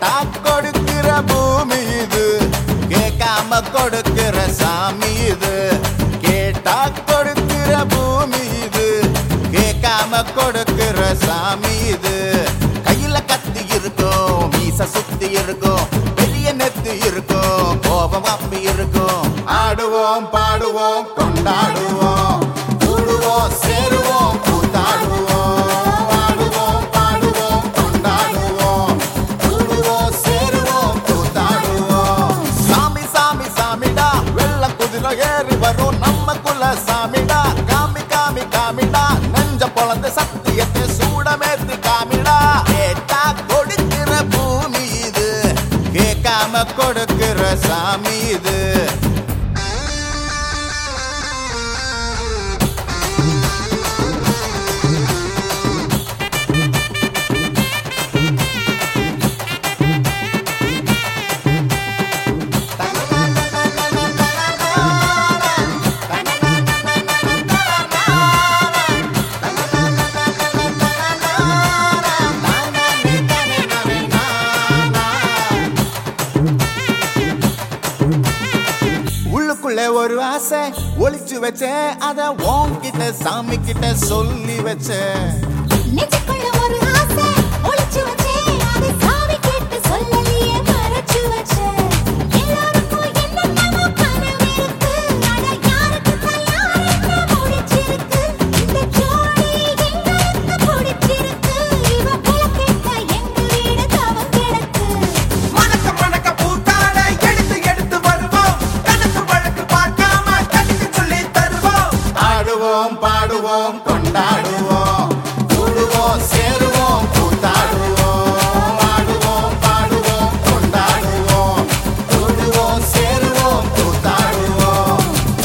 கேட்டா கொடுக்கிற பூமி இது, கேட்காம கொடுக்கிற சாமி இது. கேட்டா கொடுக்கிற பூமி இது, கேட்காம கொடுக்கிற சாமி இது. கையில கத்தி இருக்கும், மீச சுத்தி இருக்கும், பெரிய நெத்தி இருக்கும், கோபம் அப்பி இருக்கும். ஆடுவோம் பாடுவோம் கொண்டாடுவோம், கூடுவோம் சேருவோம் கூத்தாடுவோம். ஆடுவோம் பாடுவோம் கொண்டாடுவோம், கூடுவோம் சேருவோம் கூத்தாடுவோம். சாமி சாமி சாமிடா, வெள்ள குதிரை ஏறி வரும் நம்ம குல சாமிடா. காமி காமி காமிடா, நெஞ்ச பொழந்த சத்தியத்தை சூடமேத்தி காமிடா. கேட்டா கொடுக்கிற பூமி இது, கேட்காம கொடுக்கிற சாமி இது. உள்ளுக்குள்ளே ஒரு ஆசை ஒளிச்சு வச்சேன், அத உன்கிட்ட சாமி கிட்ட சொல்லி வச்சேன். நெஞ்சுக்குள்ள ஒரு ஆசை ஒளிச்சு வச்சேன், அதை சாமி கிட்ட சொல்லலையே மறைச்சு வச்சேன். எல்லாருக்கும் என்னென்னமோ கனவு இருக்கு, ஆனா யாருக்கு யார் என்ன முடிச்சிருக்கு. இந்த ஜோடி எங்களுக்கு பிடிச்சிருக்கு, இவ போல கேட்க எங்க வீடு தவம் கிடக்கு. மணக்க மணக்க பூத்தாட எடுத்து எடுத்து வருவோம், கணக்கு வழக்கு பார்க்காம கட்டிக்கு சொல்லி தருவோம். ஆடுவோம் பாடுவோம் கொண்டாடுவோம், கூடுவோம் சேருவோம் கூத்தாடுவோம். ஆடுவோம் பாடுவோம் கொண்டாடுவோம், கூடுவோம் சேருவோம் கூத்தாடுவோம்.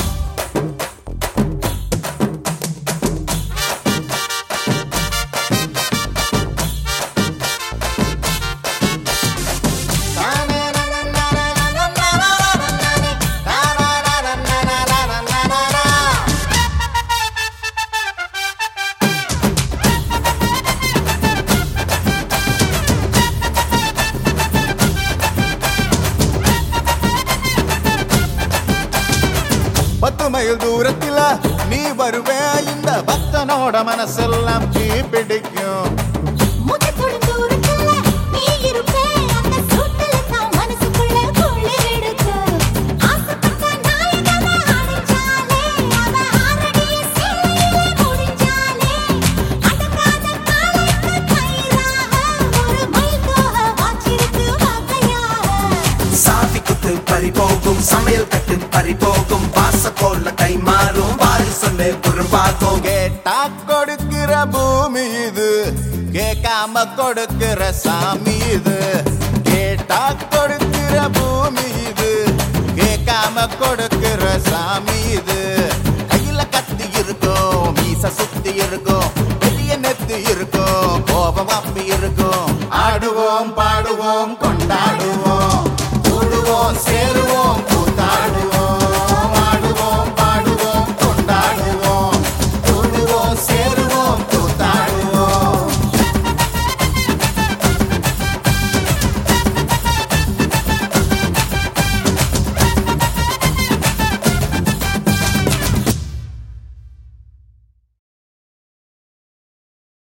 பத்து மைல் தூரத்தில நீ வருவே, இந்த பக்தனோட மனசெல்லாம் தீ பிடிக்கும். முகத்தோட தூரத்துல நீ இருப்பே, அந்த சூட்டுல தான் மனசுக்குள்ள குளிர் எடுக்கு. ஆசைப்பட்ட நாயகனை அடைஞ்சாலே, அவ ஆறடிய சேலையிலே முடிஞ்சாலே. அடங்காத காலைக்கு கயிறாக, ஒரு மைல் போக வாச்சிருக்கு வகையாக. சாவி குத்து பறிபோகும், சமையல் கட்டு பறிபோகும், வாச போல கை மாறும், வாரி சொல்லு குறும்பாகும். கேட்டா கொடுக்கிற பூமி இது, கேட்காம கொடுக்கிற சாமி இது. கேட்டா கொடுக்கிற பூமி இது, கேட்காம கொடுக்கிற சாமி இது. கையில கத்தி இருக்கும், மீச சுத்தி இருக்கும், பெரிய நெத்தி இருக்கும், கோபம் அப்பி இருக்கும். ஆடுவோம் பாடுவோம் கொண்டாடுவோம், கூடுவோம் சேருவோம் கூத்தாடுவோம்.